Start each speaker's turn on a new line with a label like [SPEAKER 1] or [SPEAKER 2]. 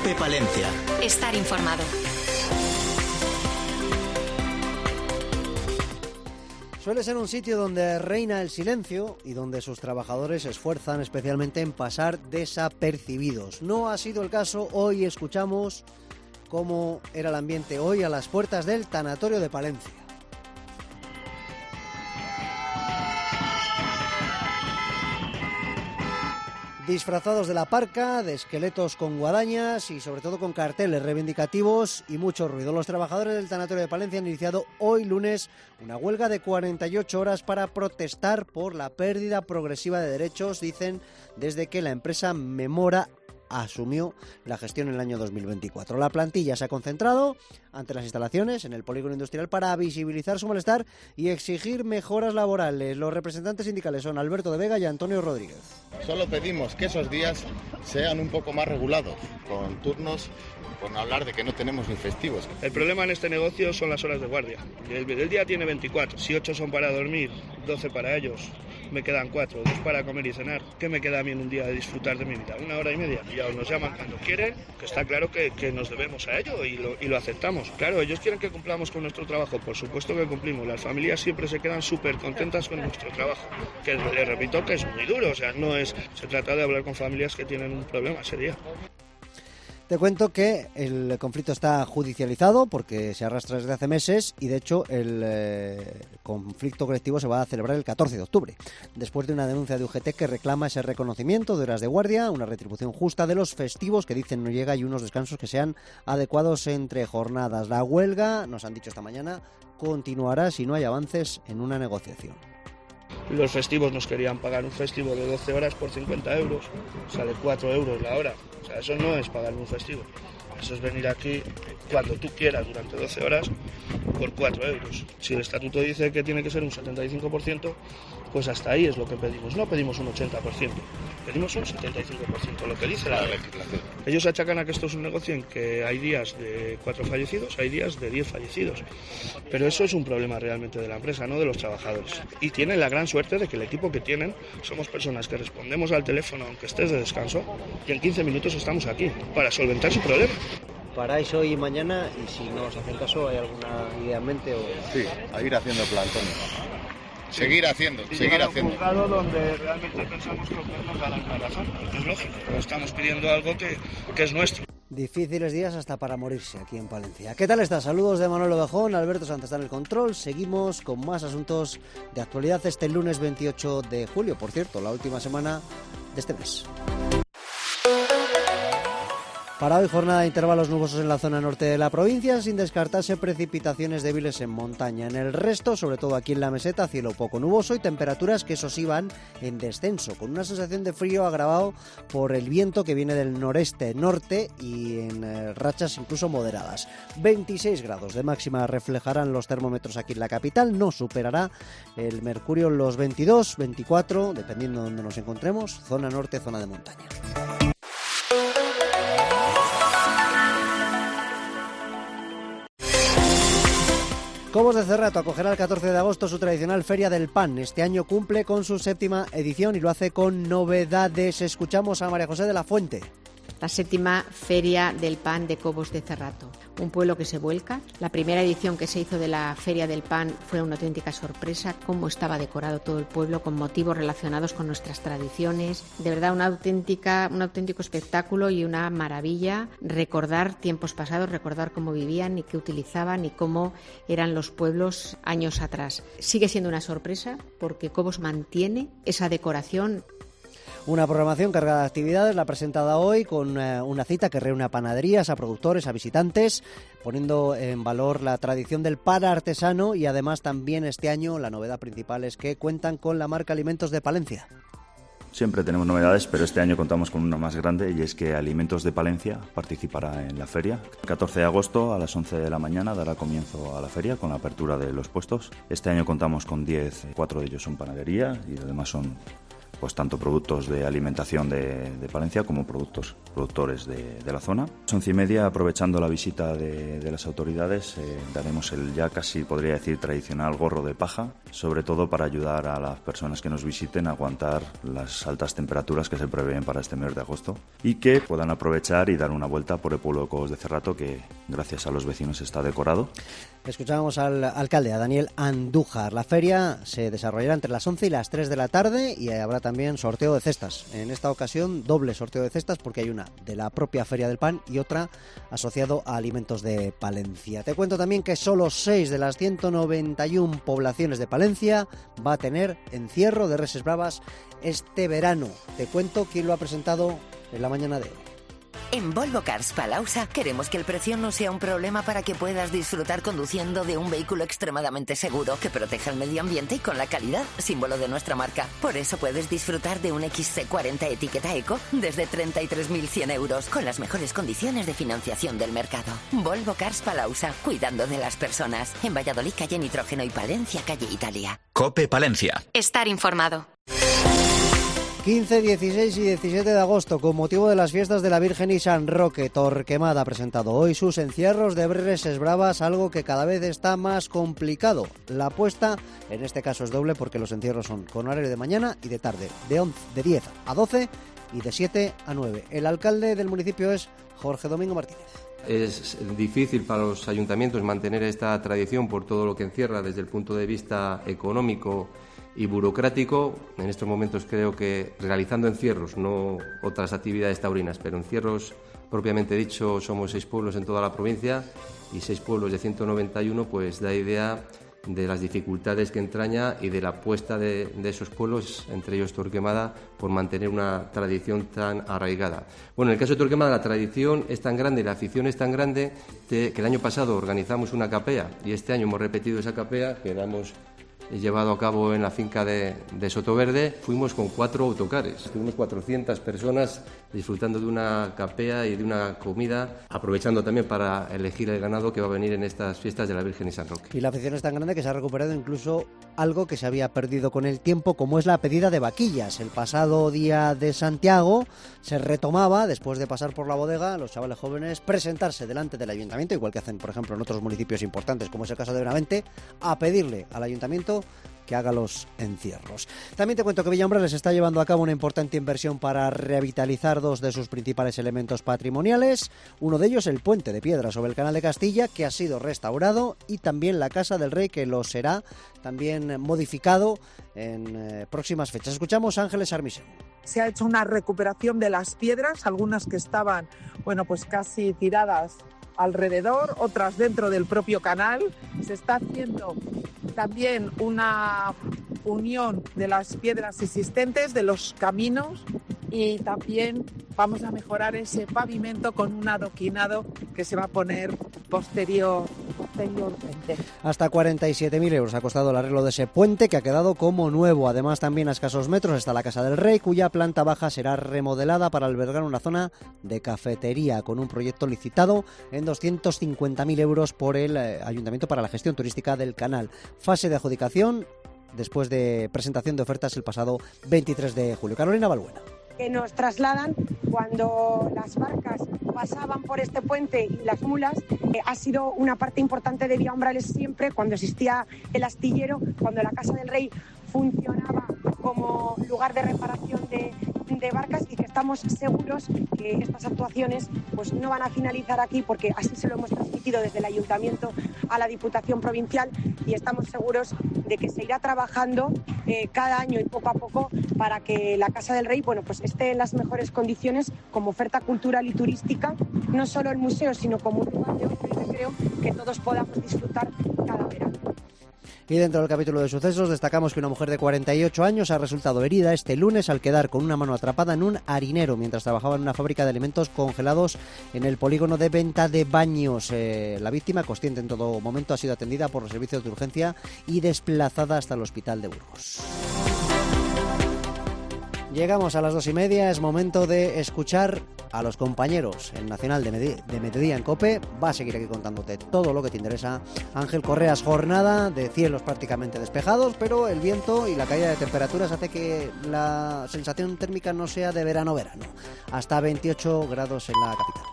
[SPEAKER 1] COPE Palencia.
[SPEAKER 2] Estar informado.
[SPEAKER 3] Suele ser un sitio donde reina el silencio y donde sus trabajadores se esfuerzan especialmente en pasar desapercibidos. No ha sido el caso. Hoy escuchamos cómo era el ambiente hoy a las puertas del tanatorio de Palencia. Disfrazados de la parca, de esqueletos con guadañas y sobre todo con carteles reivindicativos y mucho ruido. Los trabajadores del tanatorio de Palencia han iniciado hoy lunes una huelga de 48 horas para protestar por la pérdida progresiva de derechos, dicen, desde que la empresa Memora asumió la gestión en el año 2024. La plantilla se ha concentrado ante las instalaciones en el polígono industrial para visibilizar su malestar y exigir mejoras laborales. Los representantes sindicales son Alberto de Vega y Antonio Rodríguez.
[SPEAKER 4] Solo pedimos que esos días sean un poco más regulados, con turnos, por no hablar de que no tenemos ni festivos.
[SPEAKER 5] El problema en este negocio son las horas de guardia. El día tiene 24, si 8 son para dormir, 12 para ellos, me quedan 4, 2 para comer y cenar. ¿Qué me queda a mí en un día de disfrutar de mi vida? 1 hora y media. Ya nos llaman cuando quieren, que está claro que nos debemos a ello y lo aceptamos. Claro, ellos quieren que cumplamos con nuestro trabajo, por supuesto que cumplimos. Las familias siempre se quedan súper contentas con nuestro trabajo, que les repito que es muy duro, o sea, no es, se trata de hablar con familias que tienen un problema ese día.
[SPEAKER 3] Te cuento que el conflicto está judicializado porque se arrastra desde hace meses y de hecho el conflicto colectivo se va a celebrar el 14 de octubre, después de una denuncia de UGT que reclama ese reconocimiento de horas de guardia, una retribución justa de los festivos que dicen no llega y unos descansos que sean adecuados entre jornadas. La huelga, nos han dicho esta mañana, continuará si no hay avances en una negociación.
[SPEAKER 5] Los festivos nos querían pagar un festivo de 12 horas por 50 euros, sale 4 euros la hora. O sea, eso no es pagar un festivo. Eso es venir aquí cuando tú quieras durante 12 horas por 4 euros. Si el estatuto dice que tiene que ser un 75%, pues hasta ahí es lo que pedimos. No pedimos un 80%, pedimos un 75%, lo que dice la legislación. Ellos achacan a que esto es un negocio en que hay días de 4 fallecidos, hay días de 10 fallecidos. Pero eso es un problema realmente de la empresa, no de los trabajadores. Y tienen la gran suerte de que el equipo que tienen somos personas que respondemos al teléfono aunque estés de descanso y en 15 minutos estamos aquí para solventar su problema.
[SPEAKER 3] ¿Paráis hoy y mañana? Y si no os hacen caso, ¿hay alguna idea en mente?
[SPEAKER 4] Sí, a ir haciendo plantón. Seguir haciendo.
[SPEAKER 5] Llegar a un juzgado donde realmente pensamos que nos darán la razón, porque es lógico, pero estamos pidiendo algo que es nuestro.
[SPEAKER 3] Difíciles días hasta para morirse aquí en Palencia. ¿Qué tal estás? Saludos de Manuel Ovejón, Alberto Sanz está en el control. Seguimos con más asuntos de actualidad este lunes 28 de julio, por cierto, la última semana de este mes. Para hoy, jornada de intervalos nubosos en la zona norte de la provincia, sin descartarse precipitaciones débiles en montaña. En el resto, sobre todo aquí en la meseta, cielo poco nuboso y temperaturas que eso sí van en descenso, con una sensación de frío agravado por el viento que viene del noreste-norte y en rachas incluso moderadas. 26 grados de máxima reflejarán los termómetros aquí en la capital, no superará el mercurio los 22, 24, dependiendo de donde nos encontremos, zona norte, zona de montaña. Cobos de Cerrato acogerá el 14 de agosto su tradicional Feria del Pan. Este año cumple con su 7ª edición y lo hace con novedades. Escuchamos a María José de la Fuente.
[SPEAKER 6] La 7ª Feria del Pan de Cobos de Cerrato, un pueblo que se vuelca. La primera edición que se hizo de la Feria del Pan fue una auténtica sorpresa, cómo estaba decorado todo el pueblo con motivos relacionados con nuestras tradiciones. De verdad, un auténtico espectáculo y una maravilla recordar tiempos pasados, recordar cómo vivían y qué utilizaban y cómo eran los pueblos años atrás. Sigue siendo una sorpresa porque Cobos mantiene esa decoración.
[SPEAKER 3] Una programación cargada de actividades, la presentada hoy con una cita que reúne a panaderías, a productores, a visitantes, poniendo en valor la tradición del pan artesano y además también este año la novedad principal es que cuentan con la marca Alimentos de Palencia.
[SPEAKER 7] Siempre tenemos novedades, pero este año contamos con una más grande y es que Alimentos de Palencia participará en la feria. El 14 de agosto a las 11 de la mañana dará comienzo a la feria con la apertura de los puestos. Este año contamos con 10, 4 de ellos son panadería y además son pues tanto productos de alimentación de Palencia como productos productores de la zona. A las 11:30, aprovechando la visita de las autoridades, daremos el ya casi, podría decir, tradicional gorro de paja, sobre todo para ayudar a las personas que nos visiten a aguantar las altas temperaturas que se prevén para este mes de agosto y que puedan aprovechar y dar una vuelta por el pueblo de Cobos de Cerrato, que gracias a los vecinos está decorado.
[SPEAKER 3] Escuchábamos al alcalde, a Daniel Andújar. La feria se desarrollará entre las 11 y las 3 de la tarde y habrá también sorteo de cestas. En esta ocasión, doble sorteo de cestas, porque hay una de la propia Feria del Pan y otra asociado a Alimentos de Palencia. Te cuento también que solo 6 de las 191 poblaciones de Palencia va a tener encierro de reses bravas este verano. Te cuento quién lo ha presentado en la mañana de hoy.
[SPEAKER 1] En Volvo Cars Palausa queremos que el precio no sea un problema para que puedas disfrutar conduciendo de un vehículo extremadamente seguro, que proteja el medio ambiente y con la calidad, símbolo de nuestra marca. Por eso puedes disfrutar de un XC40 etiqueta Eco desde 33.100 euros, con las mejores condiciones de financiación del mercado. Volvo Cars Palausa, cuidando de las personas. En Valladolid, calle Nitrógeno, y Palencia, calle Italia.
[SPEAKER 2] COPE Palencia.
[SPEAKER 8] Estar informado.
[SPEAKER 3] 15, 16 y 17 de agosto, con motivo de las fiestas de la Virgen y San Roque, Torquemada ha presentado hoy sus encierros de reses bravas, algo que cada vez está más complicado. La apuesta, en este caso, es doble, porque los encierros son con horario de mañana y de tarde, de 10 a 12 y de 7 a 9. El alcalde del municipio es Jorge Domingo Martínez.
[SPEAKER 9] Es difícil para los ayuntamientos mantener esta tradición por todo lo que encierra desde el punto de vista económico y burocrático. En estos momentos creo que realizando encierros, no otras actividades taurinas, pero encierros propiamente dicho, somos 6 pueblos en toda la provincia y 6 pueblos de 191, pues da idea de las dificultades que entraña y de la apuesta de esos pueblos, entre ellos Torquemada, por mantener una tradición tan arraigada. Bueno, en el caso de Torquemada la tradición es tan grande, la afición es tan grande, que el año pasado organizamos una capea y este año hemos repetido esa capea, que la hemos llevado a cabo en la finca de Sotoverde. Fuimos con 4 autocares, tuvimos 400 personas disfrutando de una capea y de una comida, aprovechando también para elegir el ganado que va a venir en estas fiestas de la Virgen y San Roque.
[SPEAKER 3] Y la afición es tan grande que se ha recuperado incluso algo que se había perdido con el tiempo, como es la pedida de vaquillas. El pasado día de Santiago se retomaba, después de pasar por la bodega, los chavales jóvenes presentarse delante del ayuntamiento, igual que hacen, por ejemplo, en otros municipios importantes, como es el caso de Benavente, a pedirle al ayuntamiento que haga los encierros. También te cuento que Villa-Umbrales está llevando a cabo una importante inversión para revitalizar 2 de sus principales elementos patrimoniales. Uno de ellos, el puente de piedra sobre el Canal de Castilla, que ha sido restaurado, y también la Casa del Rey, que lo será también modificado en próximas fechas. Escuchamos a Ángeles Armisen.
[SPEAKER 10] Se ha hecho una recuperación de las piedras, algunas que estaban, pues casi tiradas alrededor, otras dentro del propio canal. Se está haciendo también una unión de las piedras existentes, de los caminos, y también vamos a mejorar ese pavimento con un adoquinado que se va a poner posteriormente.
[SPEAKER 3] Hasta 47.000 euros ha costado el arreglo de ese puente, que ha quedado como nuevo. Además, también a escasos metros está la Casa del Rey, cuya planta baja será remodelada para albergar una zona de cafetería, con un proyecto licitado en 250.000 euros por el Ayuntamiento para la gestión turística del canal. Fase de adjudicación después de presentación de ofertas el pasado 23 de julio. Carolina Balbuena.
[SPEAKER 11] Que nos trasladan cuando las barcas pasaban por este puente y las mulas. Ha sido una parte importante de Villa-Umbrales siempre, cuando existía el astillero, cuando la Casa del Rey funcionaba como lugar de reparación de barcas, y que estamos seguros que estas actuaciones pues no van a finalizar aquí, porque así se lo hemos transmitido desde el Ayuntamiento a la Diputación Provincial, y estamos seguros de que se irá trabajando cada año y poco a poco para que la Casa del Rey pues esté en las mejores condiciones como oferta cultural y turística, no solo el museo, sino como un lugar de ocio y recreo que todos podamos disfrutar cada verano.
[SPEAKER 3] Y dentro del capítulo de sucesos destacamos que una mujer de 48 años ha resultado herida este lunes al quedar con una mano atrapada en un harinero mientras trabajaba en una fábrica de alimentos congelados en el polígono de Venta de Baños. La víctima, consciente en todo momento, ha sido atendida por los servicios de urgencia y desplazada hasta el hospital de Burgos. Llegamos a las 2:30, es momento de escuchar a los compañeros en Nacional de Mediodía en COPE. Va a seguir aquí contándote todo lo que te interesa. Ángel Correas, jornada de cielos prácticamente despejados, pero el viento y la caída de temperaturas hace que la sensación térmica no sea de verano-verano. Hasta 28 grados en la capital.